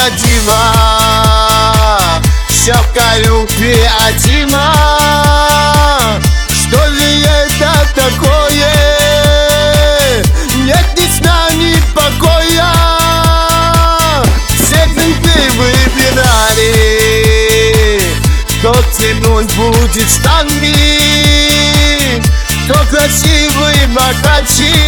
необходимо, все необходимо. Что же это такое? Нет ни сна, ни покоя. Все цветы выбирали, кто тянуть будет штанги, кто красивый богаче.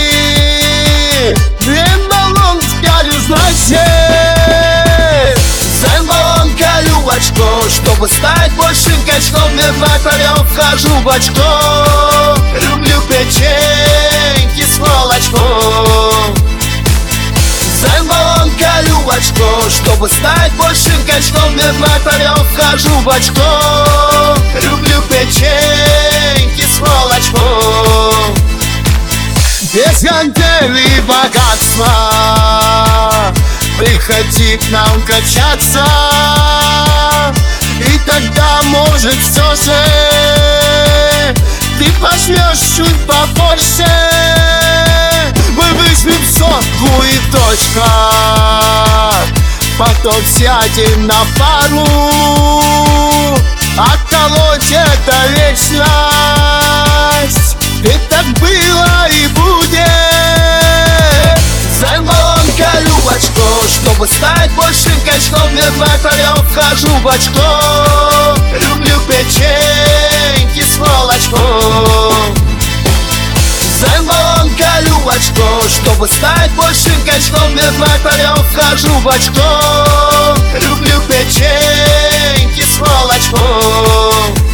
Баллон скалю, значит, баллон колю в очко, чтобы стать большим качком. Вверх вхожу в очко, люблю печеньки с молочком. Баллон колю в очко, чтобы стать большим качком. Вверх вхожу в очко, люблю печеньки с молочком. Без гантелей богатства приходи к нам качаться, и тогда, может, все же ты пожмешь чуть побольше. Мы выжмем сотку и точка, потом сядем на пару. Отколоть это вечность, ведь так было и будет. Баллон колю в очко, чтобы стать большим качком. Вверх вхожу в очко, люблю печеньки с молочком. Баллон колю в очко, чтобы стать большим качком. Вверх вхожу в очко, люблю печеньки с молочком.